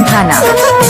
उठाना।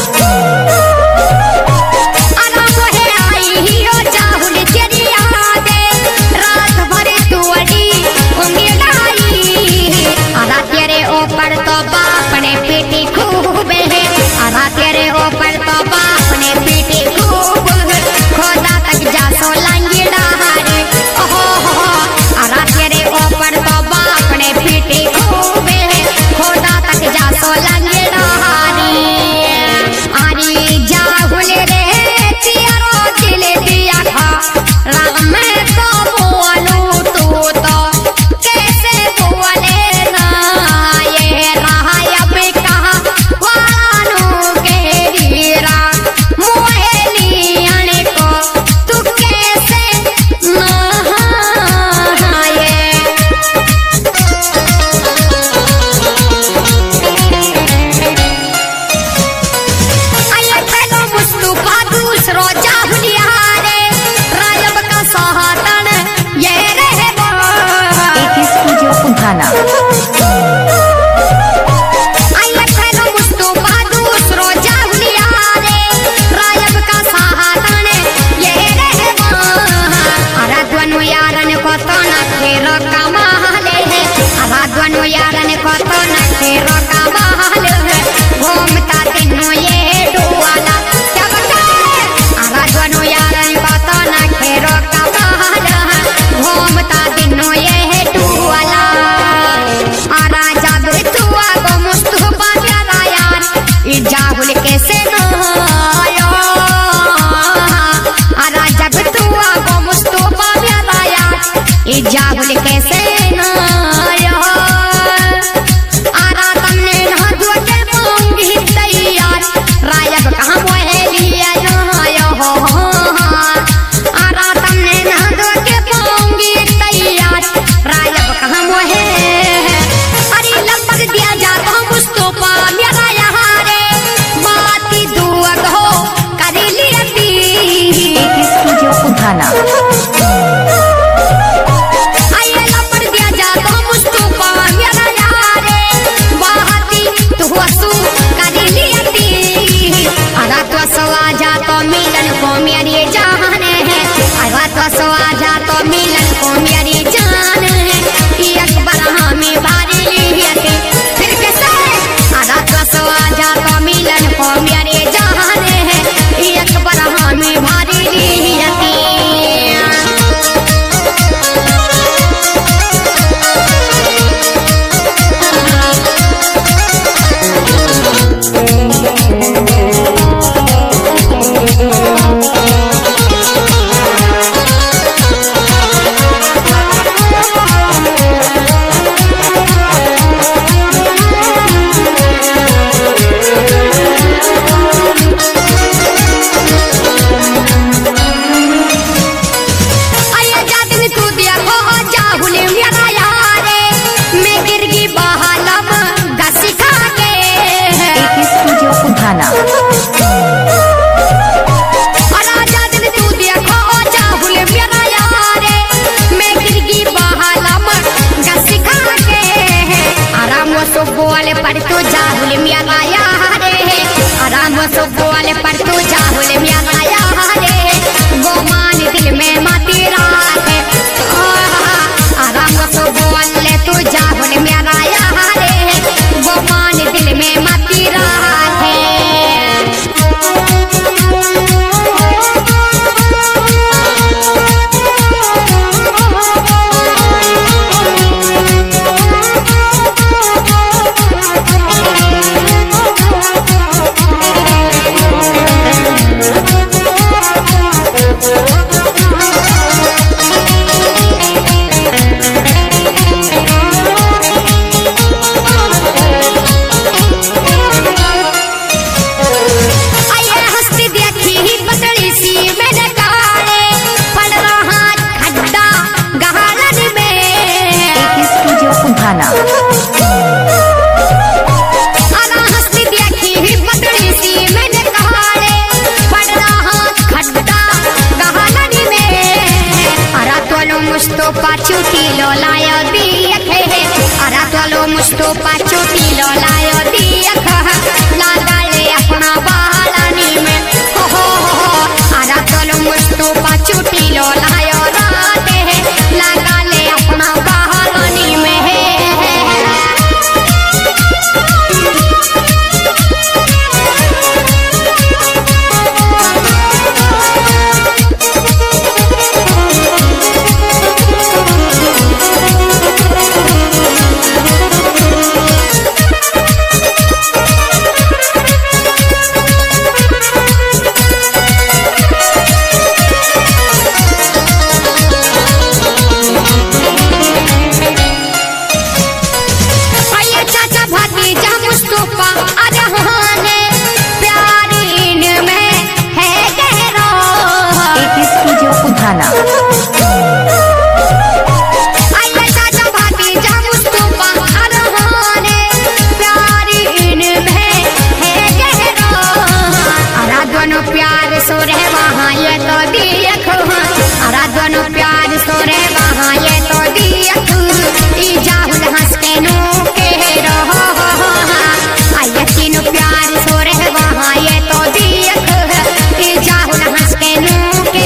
तेरे ऊपर तो बाप ने पीटी खूब है, आधा तेरे ऊपर तो बाप ने पीटी खूब है, खोदा तक जा सो लांगी डारे, ओहो हो, आधा तेरे ऊपर तो बाप ने पीटी खूब है, खोदा तक जा सो लांगी डारे। आरी जाहुल रे चियारो दिल दिया खा, राम में तो बोलू तू तो कैसे बोले ना, ये रहा अब कहा वालों के वीरा, मोहलियाने को तू कैसे नहाए। आये चलो मुस्तफा दूसरो जाहुलिया रे, राजब का सहातन ये रहे वो। स्टूडियो उठाना। आये चलो मुस्तफा दूसरो जाहुलिया रे, राजब का सहातन ये रहे वो। आराध्वनु यारन को तो न तेरो कमाल है, आराध्वनु यारन को तो न तेरो कमाल है, घूमता तेनो ये डुआला क्या बताए। आराध्वनु यारन को तो न तेरो कमाल है, घूमता तेनो ये डुआला। आरा जादू तुआ गो मुस्तफा प्यारा यार, ई जाहुल कैसे नहायो। आरा जब तुआ गो मुस्तफा प्यारा यार, ई जाहुल कैसे नहायो। आरा तमने नहा धो के मांगी तैयार, रायब कहाँ मोहलिया नहायो हो। आरा तमने नहा धो के मांगी तैयार, रायब कहाँ मोहे। अरे लपक दिया जाता मुस्तफा मेरा यहाँ रे, बाती दुआ हो कर लिया ती। स्टूडियो उठाना। आये लपक दिया जाता मुस्तफा मेरा यहाँ रे, बाती दुआ सू कर लिया ती। आधा तो सवा जा तो मिलन को मेरी जान है, आधा तो सवा जा तो मिलन को मेरी जान है, ये अकबर हमें बारी लिया थे फिर कैसे। आधा तो सवा जा तो मिलन को मेरी जान है, ये अकबर हमें बारी लिया थे। आये जादू तू देखो जाहुल मेरा यार रे, मैं गिर गई बहालम घसी खा के। स्टूडियो उठाना। अरा जादू तू देखो जाहुल मेरा यार रे, मैं गिर गई बहालम घसी खा के। आराम सो बोले पर तू जाहुल मेरा यार रे, आराम सो बोले पर तू जाहुल मेरा यार रे, गोमान दिल में माती रात है। आराम सो बोले तू जाहुल मेरा यार रे, गोमान दिल में माती रात है। आये हंसती देखी पतली सी मैंने काले, पड़ रहा खड्डा गहालन में। स्टूडियो उठाना। आरा हंसती देखी पतली सी मैंने काले, पड़ रहा खड्डा गहालन में। आरा तोलो मुस्तफा चुटी लो लायो दिखे, आरा तोलो मुस्तफा चुटी लो लायो दिख, लागाले चुटी लो लायो राते है लगा ले अपना कहानी में है प्यार सो रहे वहाँ ये तो देखो अरा दोनों प्यार सो रहे वहाँ ये तो देखो ई जाहुल हंस के नो के रहो आये तीनों प्यार सो रहे वहाँ ये तो देखो ई जाहुल हंस के नो के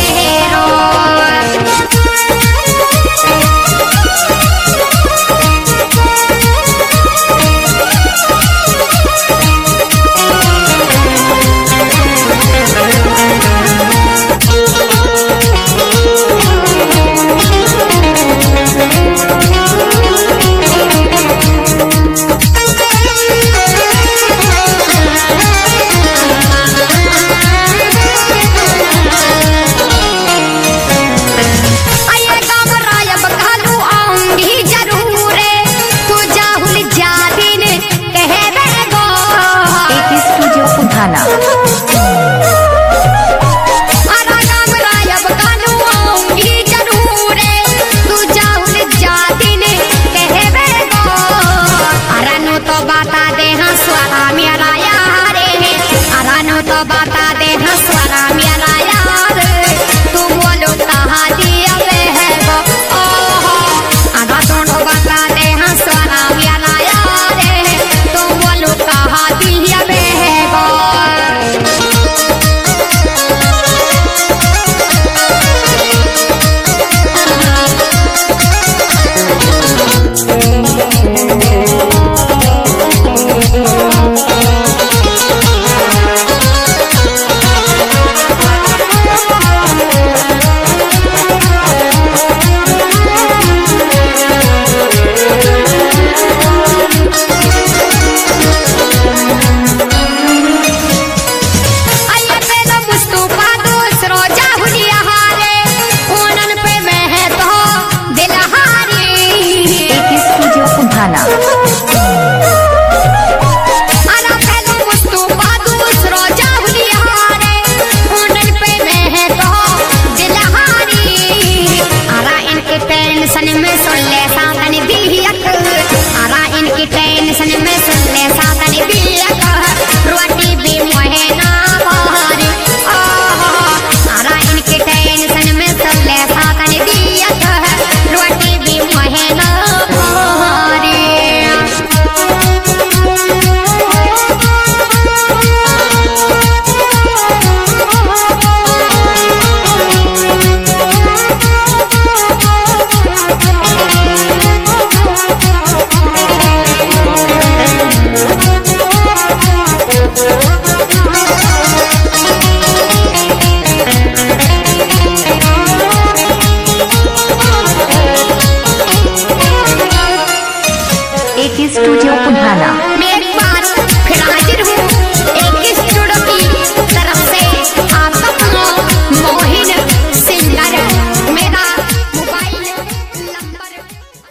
बता दे